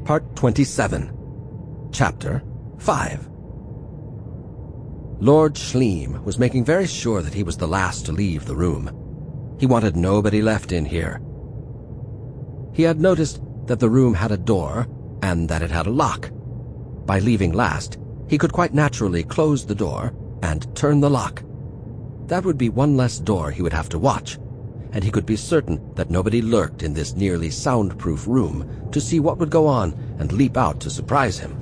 Part 27, Chapter 5. Lord Schleem was making very sure that he was the last to leave the room. He wanted nobody left in here. He had noticed that the room had a door and that it had a lock. By leaving last, he could quite naturally close the door and turn the lock. That would be one less door he would have to watch, and he could be certain that nobody lurked in this nearly soundproof room to see what would go on and leap out to surprise him.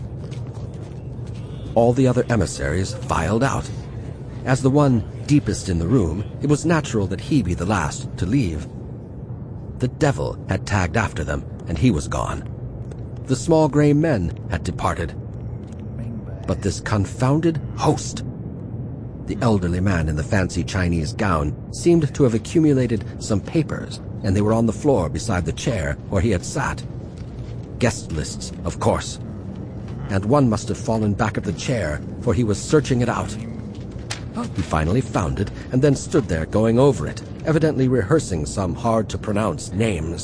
All the other emissaries filed out. As the one deepest in the room, it was natural that he be the last to leave. The devil had tagged after them, and he was gone. The small gray men had departed. But this confounded host! The elderly man in the fancy Chinese gown seemed to have accumulated some papers, and they were on the floor beside the chair where he had sat. Guest lists, of course. And one must have fallen back of the chair, for he was searching it out. He finally found it, and then stood there going over it, evidently rehearsing some hard-to-pronounce names.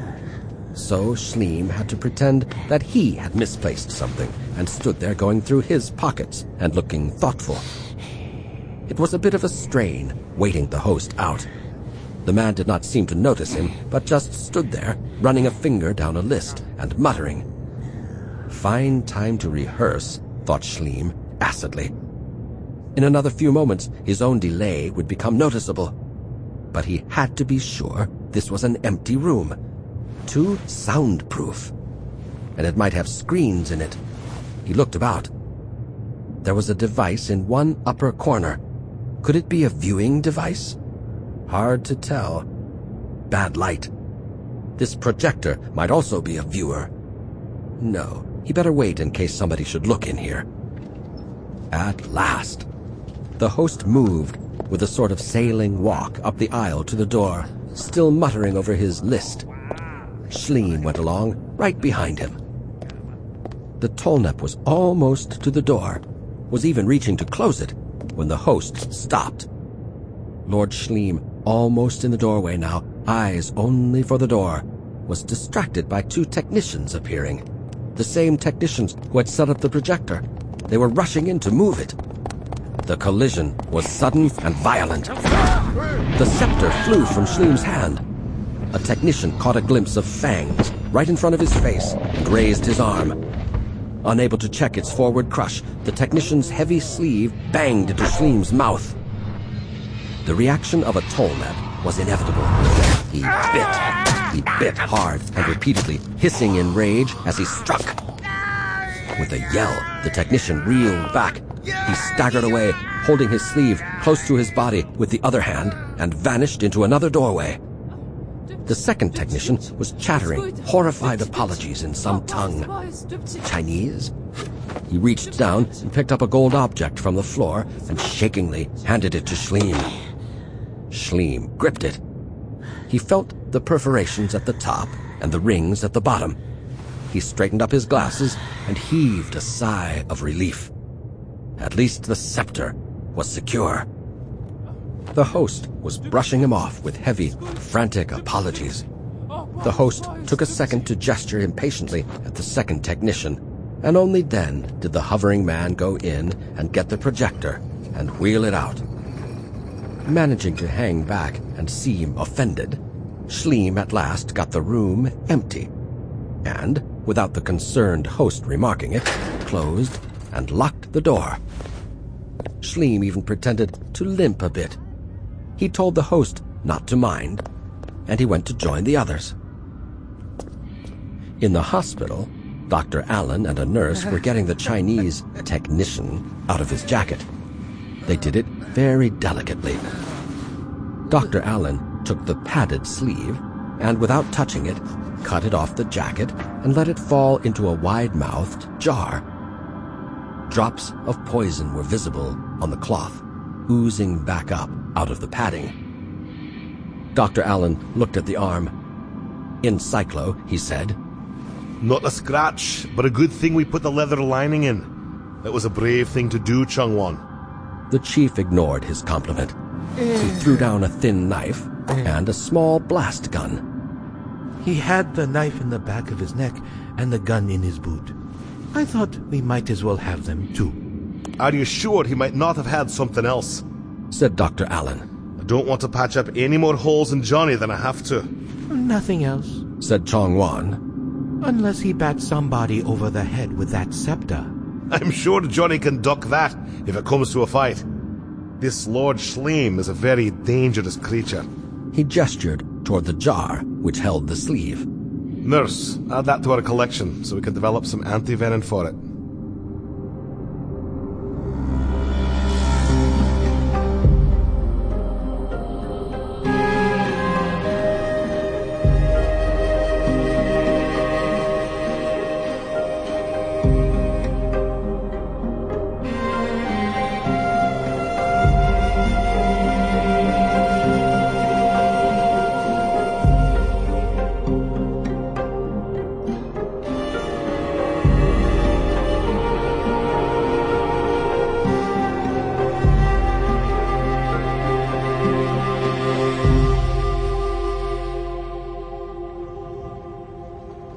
So Schleem had to pretend that he had misplaced something, and stood there going through his pockets and looking thoughtful. It was a bit of a strain, waiting the host out. The man did not seem to notice him, but just stood there, running a finger down a list and muttering. Fine time to rehearse, thought Schleem acidly. In another few moments, his own delay would become noticeable. But he had to be sure this was an empty room, too soundproof, and it might have screens in it. He looked about. There was a device in one upper corner. Could it be a viewing device? Hard to tell. Bad light. This projector might also be a viewer. No, he better wait in case somebody should look in here. At last. The host moved with a sort of sailing walk up the aisle to the door, still muttering over his list. Schleem went along right behind him. The Tolnep was almost to the door, was even reaching to close it, when the host stopped. Lord Schleem, almost in the doorway now, eyes only for the door, was distracted by two technicians appearing. The same technicians who had set up the projector. They were rushing in to move it. The collision was sudden and violent. The scepter flew from Schleem's hand. A technician caught a glimpse of fangs right in front of his face and raised his arm. Unable to check its forward crush, the technician's heavy sleeve banged into Schleem's mouth. The reaction of a Tolnep was inevitable. He bit hard and repeatedly, hissing in rage as he struck. With a yell, the technician reeled back. He staggered away, holding his sleeve close to his body with the other hand, and vanished into another doorway. The second technician was chattering horrified apologies in some tongue. Chinese? He reached down and picked up a gold object from the floor and shakingly handed it to Schleem. Schleem gripped it. He felt the perforations at the top and the rings at the bottom. He straightened up his glasses and heaved a sigh of relief. At least the scepter was secure. The host was brushing him off with heavy, frantic apologies. The host took a second to gesture impatiently at the second technician, and only then did the hovering man go in and get the projector and wheel it out. Managing to hang back and seem offended, Schleem at last got the room empty, and, without the concerned host remarking it, closed and locked the door. Schleem even pretended to limp a bit. He told the host not to mind, and he went to join the others. In the hospital, Dr. Allen and a nurse were getting the Chinese technician out of his jacket. They did it very delicately. Dr. Allen took the padded sleeve and, without touching it, cut it off the jacket and let it fall into a wide-mouthed jar. Drops of poison were visible on the cloth, oozing back up out of the padding. Dr. Allen looked at the arm. In Cyclo, he said, "Not a scratch, but a good thing we put the leather lining in. That was a brave thing to do, Changwon." The chief ignored his compliment. He threw down a thin knife and a small blast gun. He had the knife in the back of his neck and the gun in his boot. I thought we might as well have them too. Are you sure he might not have had something else? Said Dr. Allen. I don't want to patch up any more holes in Johnny than I have to. Nothing else. Said Chong Wan. Unless he bats somebody over the head with that scepter. I'm sure Johnny can duck that if it comes to a fight. This Lord Schleim is a very dangerous creature. He gestured toward the jar which held the sleeve. Nurse, add that to our collection so we can develop some anti-venom for it.